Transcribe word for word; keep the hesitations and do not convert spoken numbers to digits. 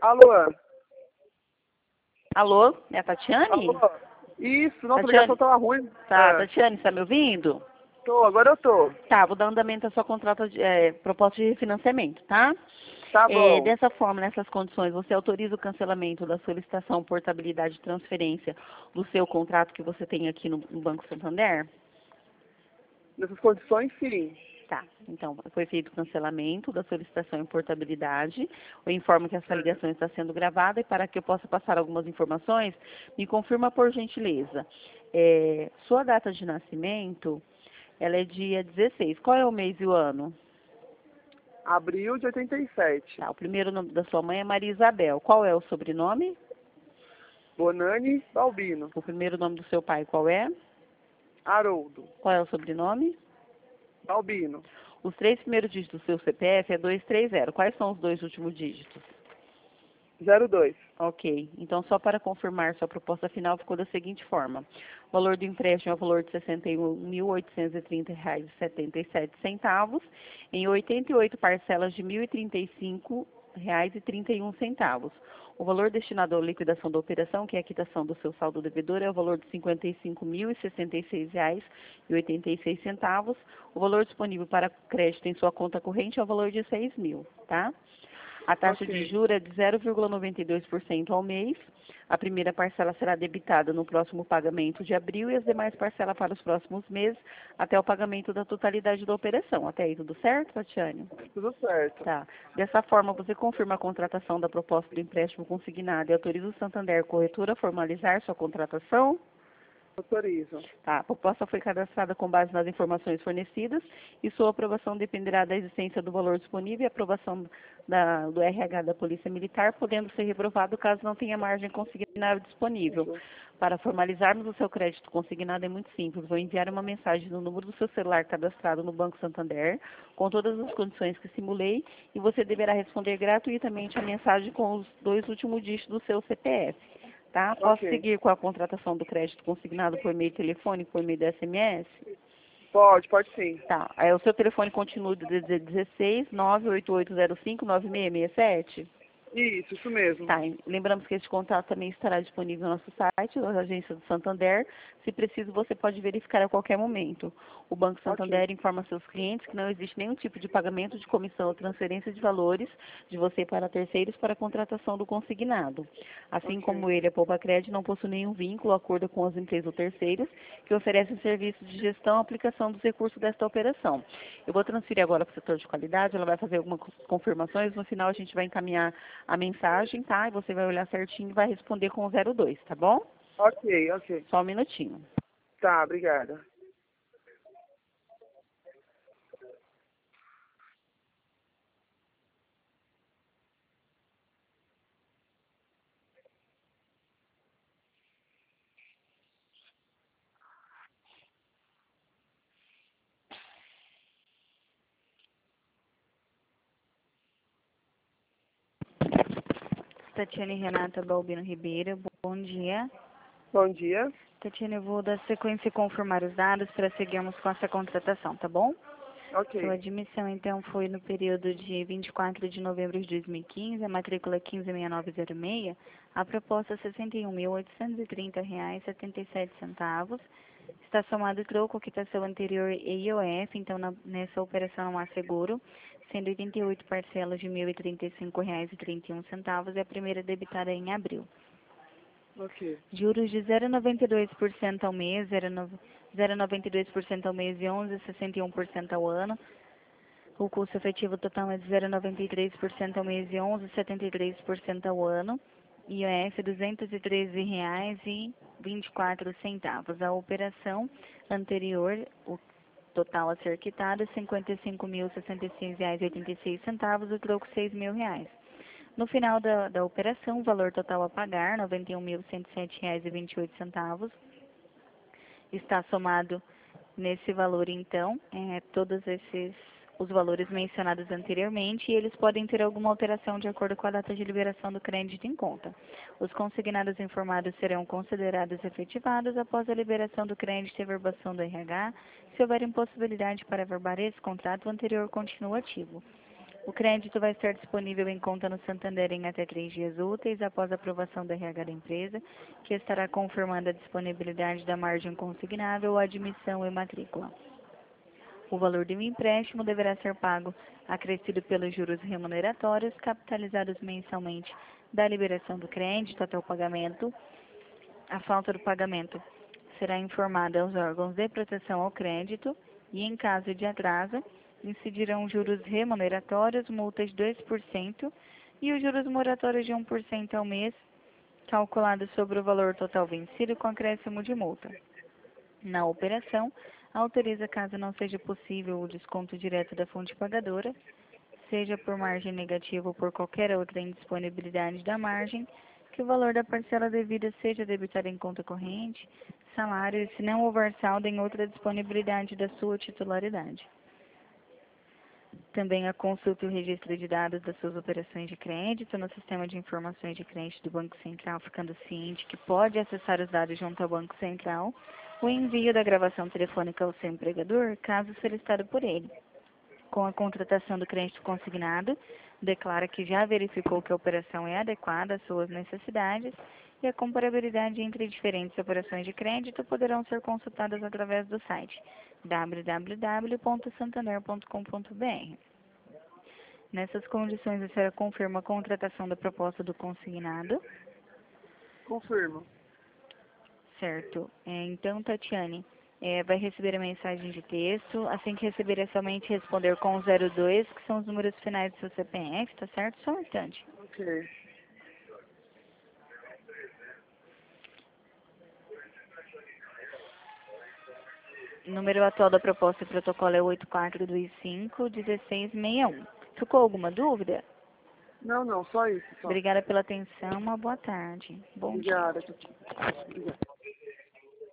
Alô? Alô, é a Tatiane? Alô? Isso, nossa, a Tatiane? ligação tava ruim. Tá, É, Tatiane, está me ouvindo? tô, agora eu tô. Tá, vou dar andamento à sua contrata de, é, proposta de refinanciamento, tá? Tá É, bom. dessa forma, nessas condições, você autoriza o cancelamento da solicitação, portabilidade e transferência do seu contrato que você tem aqui no, no Banco Santander? Nessas condições, sim. Tá, então foi feito o cancelamento da solicitação em portabilidade. Eu informo que essa ligação está sendo gravada e para que eu possa passar algumas informações, me confirma por gentileza. É, sua data de nascimento, ela é dia dezesseis. Qual é o mês e o ano? Abril de oitenta e sete. Tá, o primeiro nome da sua mãe é Maria Isabel. Qual é o sobrenome? Bonani Balbino. O primeiro nome do seu pai, qual é? Haroldo. Qual é o sobrenome? Balbino. Os três primeiros dígitos do seu C P F é dois três zero. Quais são os dois últimos dígitos? zero dois. Ok. Então, só para confirmar, sua proposta final ficou da seguinte forma. O valor do empréstimo é o valor de sessenta e um mil oitocentos e trinta reais e setenta e sete centavos em oitenta e oito parcelas de mil e trinta e cinco reais e trinta e um centavos. O valor destinado à liquidação da operação, que é a quitação do seu saldo devedor, é o valor de cinquenta e cinco mil e sessenta e seis reais e oitenta e seis centavos. O valor disponível para crédito em sua conta corrente é o valor de seis mil, tá? A taxa de Ok. juros é de zero vírgula noventa e dois por cento ao mês. A primeira parcela será debitada no próximo pagamento de abril e as demais parcelas para os próximos meses, até o pagamento da totalidade da operação. Até aí, tudo certo, Tatiane? Tudo certo. Tá. Dessa forma, você confirma a contratação da proposta do empréstimo consignado e autoriza o Santander Corretora a formalizar sua contratação? Autorizo. Tá. A proposta foi cadastrada com base nas informações fornecidas e sua aprovação dependerá da existência do valor disponível e aprovação da, do R H da Polícia Militar, podendo ser reprovado caso não tenha margem consignada disponível. Para formalizarmos o seu crédito consignado é muito simples. Vou enviar uma mensagem no número do seu celular cadastrado no Banco Santander, com todas as condições que simulei, e você deverá responder gratuitamente a mensagem com os dois últimos dígitos do seu C P F. Tá? Posso Ok. seguir com a contratação do crédito consignado por meio telefônico, por meio do S M S? Pode, pode sim. Tá. Aí o seu telefone continua de dezesseis, nove oito oito zero cinco, nove seis seis sete? Isso, isso mesmo. Tá, e lembramos que este contato também estará disponível no nosso site, na agência do Santander. Se preciso, você pode verificar a qualquer momento. O Banco Ok. Santander informa seus clientes que não existe nenhum tipo de pagamento de comissão ou transferência de valores de você para terceiros para a contratação do consignado. Assim Ok. como ele, a Poupa Crédito não possui nenhum vínculo ou acordo com as empresas ou terceiros que oferecem serviços de gestão e aplicação dos recursos desta operação. Eu vou transferir agora para o setor de qualidade, ela vai fazer algumas confirmações, no final a gente vai encaminhar a mensagem, tá? E você vai olhar certinho e vai responder com o zero dois, tá bom? Ok, ok. Só um minutinho. Tá, obrigada. Tatiane Renata Balbino Ribeiro, bom dia. Bom dia. Tatiane, eu vou dar sequência e confirmar os dados para seguirmos com essa contratação, tá bom? Sua Ok. admissão, então, foi no período de vinte e quatro de novembro de dois mil e quinze, a matrícula quinze seis nove zero seis, a proposta sessenta e um mil oitocentos e trinta reais e setenta e sete centavos. Está somado o troco, quitação anterior e I O F, então na, nessa operação não há seguro, sendo oitenta e oito parcelas de mil e trinta e cinco reais e trinta e um centavos, e a primeira debitada em abril. Ok. Juros de zero vírgula noventa e dois por cento ao mês, zero vírgula noventa e dois por cento ao mês e onze vírgula sessenta e um por cento ao ano. O custo efetivo total é de zero vírgula noventa e três por cento ao mês e onze vírgula setenta e três por cento ao ano. I O F duzentos e treze reais e vinte e quatro centavos. A operação anterior, o total a ser quitado, é cinquenta e cinco mil sessenta e seis reais e oitenta e seis centavos, o troco seis mil reais. No final da, da operação, o valor total a pagar, noventa e um mil cento e sete reais e vinte e oito centavos, está somado nesse valor, então, é, todos esses os valores mencionados anteriormente, e eles podem ter alguma alteração de acordo com a data de liberação do crédito em conta. Os consignados informados serão considerados efetivados após a liberação do crédito e averbação do R H. Se houver impossibilidade para averbar esse contrato, o anterior continua ativo. O crédito vai estar disponível em conta no Santander em até três dias úteis após a aprovação da R H da empresa, que estará confirmando a disponibilidade da margem consignável, admissão e matrícula. O valor do empréstimo deverá ser pago acrescido pelos juros remuneratórios capitalizados mensalmente da liberação do crédito até o pagamento. A falta do pagamento será informada aos órgãos de proteção ao crédito e, em caso de atraso, incidirão juros remuneratórios, multas de dois por cento e os juros moratórios de um por cento ao mês, calculados sobre o valor total vencido com acréscimo de multa. Na operação, autoriza, caso não seja possível o desconto direto da fonte pagadora, seja por margem negativa ou por qualquer outra indisponibilidade da margem, que o valor da parcela devida seja debitado em conta corrente, salário, e se não houver saldo em outra disponibilidade da sua titularidade. Também a consulta e o registro de dados das suas operações de crédito no sistema de informações de crédito do Banco Central, ficando ciente que pode acessar os dados junto ao Banco Central, o envio da gravação telefônica ao seu empregador, caso solicitado por ele. Com a contratação do crédito consignado, declara que já verificou que a operação é adequada às suas necessidades e a comparabilidade entre diferentes operações de crédito poderão ser consultadas através do site w w w ponto santander ponto com ponto b r. Nessas condições, a senhora confirma a contratação da proposta do consignado? Confirmo. Certo. É, então, Tatiane, é, vai receber a mensagem de texto. Assim que receber, é somente responder com o zero dois, que são os números finais do seu C P F, tá certo? Só um instante. Ok. O número atual da proposta e protocolo é oito quatro dois cinco, um seis seis um. Ficou alguma dúvida? Não, não, só isso. Só. Obrigada pela atenção, uma boa tarde. Bom dia. Obrigada.